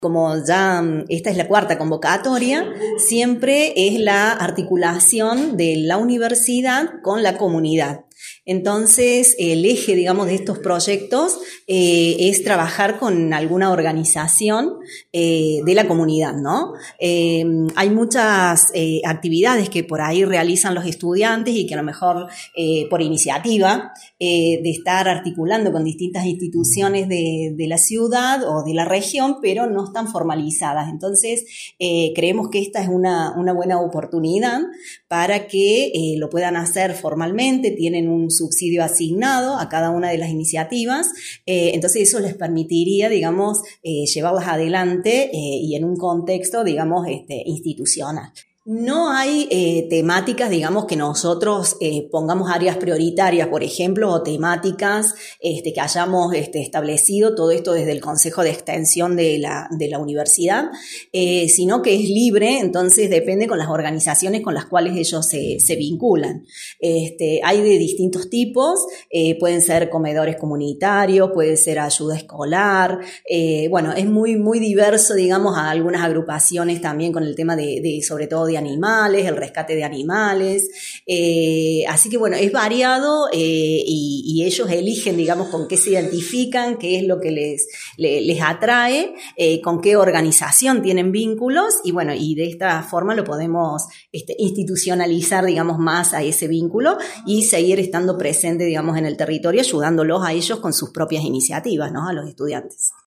Como ya esta es la cuarta convocatoria, siempre es la articulación de la universidad con la comunidad. Entonces, el eje, digamos, de estos proyectos es trabajar con alguna organización de la comunidad, ¿no? Hay muchas actividades que por ahí realizan los estudiantes y que a lo mejor por iniciativa de estar articulando con distintas instituciones de la ciudad o de la región, pero no están formalizadas. Entonces, creemos que esta es una buena oportunidad para que lo puedan hacer formalmente. Tienen un subsidio asignado a cada una de las iniciativas, entonces eso les permitiría, digamos, llevarlas adelante y en un contexto, digamos, institucional. No hay temáticas, digamos, que nosotros pongamos áreas prioritarias, por ejemplo, o temáticas que hayamos establecido, todo esto desde el Consejo de Extensión de la universidad, sino que es libre, entonces depende con las organizaciones con las cuales ellos se vinculan. Hay de distintos tipos, pueden ser comedores comunitarios, puede ser ayuda escolar, bueno, es muy diverso, digamos, a algunas agrupaciones también con el tema de sobre todo de animales, el rescate de animales, así que bueno, es variado y ellos eligen, digamos, con qué se identifican, qué es lo que les atrae, con qué organización tienen vínculos y bueno, y de esta forma lo podemos institucionalizar, digamos, más a ese vínculo y seguir estando presente, digamos, en el territorio, ayudándolos a ellos con sus propias iniciativas, ¿no? A los estudiantes.